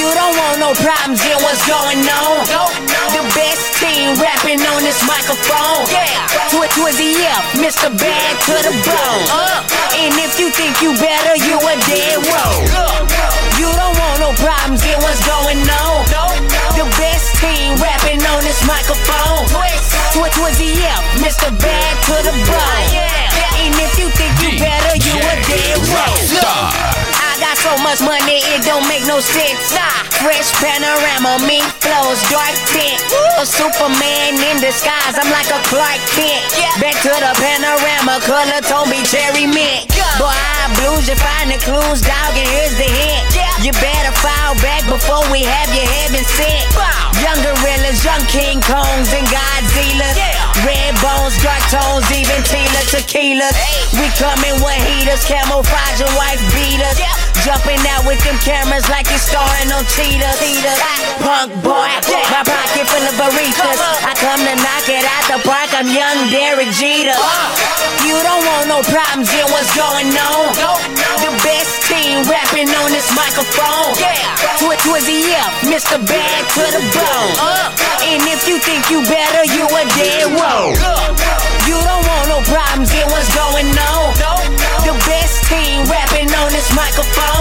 don't want no problems, then what's going on? The best team rapping on this microphone. Twizzy F, Mr. Bad to the bone. And if you think you better, you a dead wrong. You don't want no problems, then what's going on? The best team rapping on this microphone. Twizzy F, Mr. Bad to the bone. And if you think you better, you a dead wrong. I got so much money, it don't make no sense. Fresh panorama, mink flows, dark tint. A Superman in disguise, I'm like a Clark Kent. Back to the panorama, color tone be cherry mint. Boy, I blues, you find the clues, dog, and here's the hint. You better fall back before we have your heaven sent. Young gorillas, young King Kongs and Godzillas. Red bones, dark tones, even Tila tequilas. We coming with heaters, camouflage and white beaters. Jumping out with them cameras like you're starring on cheetahs. Punk boy, my pocket full of baristas. I come to knock it out the park, I'm young Derek Jeter. You don't want no problems, then what's going on? The best team rapping on this microphone. Twizzy F, Mr. Bad to the bone. And if you think you better, you a dead wrong. You don't want no problems, then what's going on? The best team rapping on this microphone.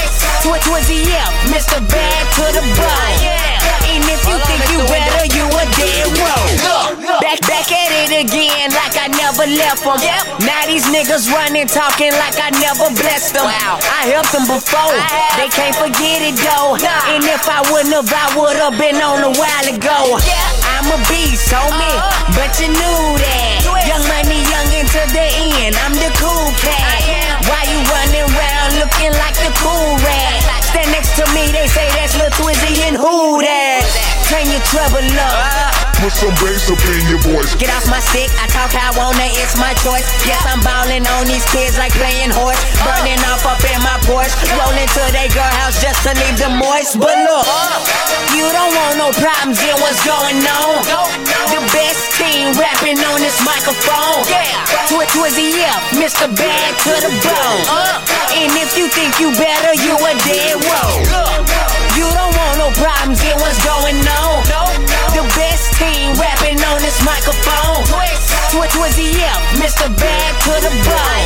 Twizzy F, Mr. Bad to the bone. And if you think you better, you a dead wrong. Back at it again like I never left them. Now these niggas running, talking like I never blessed them. I helped them before, they can't forget it though. And if I wouldn't have, I would've been on a while ago. I'm a beast, homie, but you knew that. Young money, young into the end, I'm the cool cat. Why you running around looking like the cool rat? Stand next to me, they say that's Lil Twizzy and who that? Turn your trouble up. Put some bass up in your voice. Get off my stick, I talk how I wanna, it's my choice. Yes, I'm ballin' on these kids like playing horse. Burning off up in my Porsche. Rollin' to they girl house just to leave them moist. But look, you don't want no problems, then what's going on? The best team rapping on this microphone. Twizzy F, Mr. Bad to the bone. And if you think you better, you a dead wrong. You don't want no problems, then what's going on? The best team rapping on this microphone. Twizzy F, Mr. Bad to the bone.